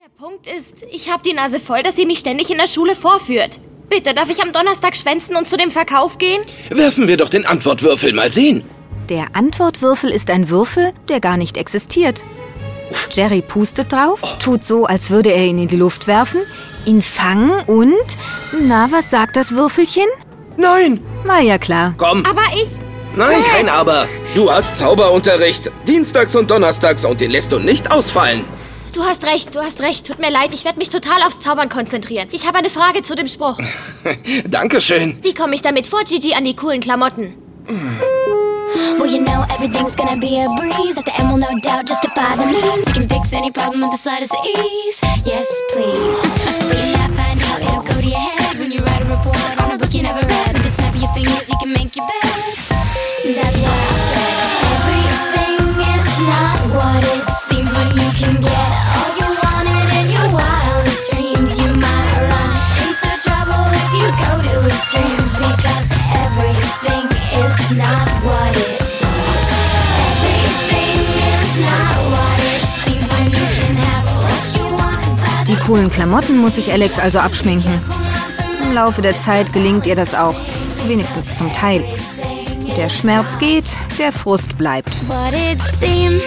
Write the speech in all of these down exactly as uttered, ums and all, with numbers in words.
Der Punkt ist, ich habe die Nase voll, dass sie mich ständig in der Schule vorführt. Bitte, darf ich am Donnerstag schwänzen und zu dem Verkauf gehen? Werfen wir doch den Antwortwürfel, mal sehen. Der Antwortwürfel ist ein Würfel, der gar nicht existiert. Jerry pustet drauf, tut so, als würde er ihn in die Luft werfen, ihn fangen und... Na, was sagt das Würfelchen? Nein. War ja klar. Komm. Aber ich... Nein, kein Aber. Du hast Zauberunterricht. Dienstags und Donnerstags und den lässt du nicht ausfallen. Du hast recht, du hast recht. Tut mir leid, ich werde mich total aufs Zaubern konzentrieren. Ich habe eine Frage zu dem Spruch. Dankeschön. Wie komme ich damit vor Gigi an die coolen Klamotten? Well, you know everything's gonna be a breeze. At the end will no doubt justify the means. You can fix any problem with the slightest ease. Yes, please. But you might find out it'll go to your head when you write a report on a book you never read. With the snap of your fingers, you can make your bed. That's why I said everything is not what it seems when you can get all you wanted in your wildest dreams. You might run into trouble if you go to extremes, because everything is not what it seems. Everything is not what it seems when you can have what you want. Die coolen Klamotten muss sich Alex also abschminken. Im Laufe der Zeit gelingt ihr das auch. Wenigstens zum Teil. Der Schmerz geht, der Frust bleibt. What it seems.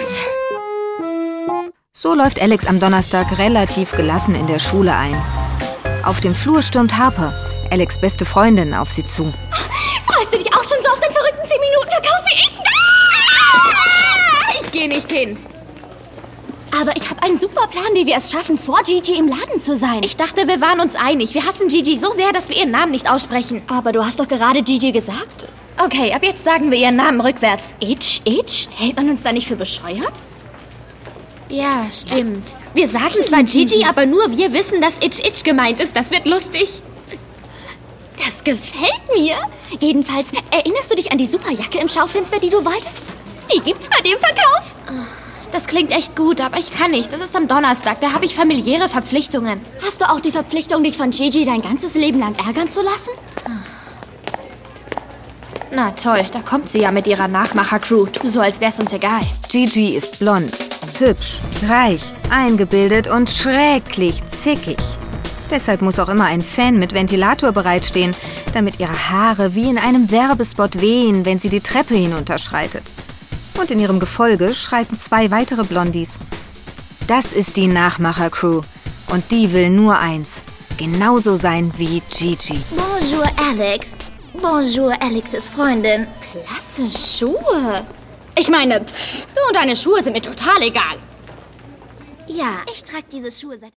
So läuft Alex am Donnerstag relativ gelassen in der Schule ein. Auf dem Flur stürmt Harper, Alex' beste Freundin, auf sie zu. Freust du dich auch schon so auf den verrückten zehn Minuten Verkauf wie ich? Ah! Ich gehe nicht hin. Aber ich habe einen super Plan, wie wir es schaffen, vor Gigi im Laden zu sein. Ich dachte, wir waren uns einig. Wir hassen Gigi so sehr, dass wir ihren Namen nicht aussprechen. Aber du hast doch gerade Gigi gesagt. Okay, ab jetzt sagen wir ihren Namen rückwärts. Itch, Itch? Hält man uns da nicht für bescheuert? Ja, stimmt. Wir sagen zwar Gigi, aber nur wir wissen, dass Itch, Itch gemeint ist. Das wird lustig. Das gefällt mir. Jedenfalls, erinnerst du dich an die super Jacke im Schaufenster, die du wolltest? Die gibt's bei dem Verkauf. Das klingt echt gut, aber ich kann nicht. Das ist am Donnerstag, da habe ich familiäre Verpflichtungen. Hast du auch die Verpflichtung, dich von Gigi dein ganzes Leben lang ärgern zu lassen? Na toll, da kommt sie ja mit ihrer Nachmacher-Crew. So, als wär's uns egal. Gigi ist blond, hübsch, reich, eingebildet und schrecklich zickig. Deshalb muss auch immer ein Fan mit Ventilator bereitstehen, damit ihre Haare wie in einem Werbespot wehen, wenn sie die Treppe hinunterschreitet. Und in ihrem Gefolge schreiten zwei weitere Blondies. Das ist die Nachmacher-Crew. Und die will nur eins: genauso sein wie Gigi. Bonjour, Alex. Bonjour, Alexes Freundin. Klasse Schuhe. Ich meine, pff, du und deine Schuhe sind mir total egal. Ja, ich trage diese Schuhe seit...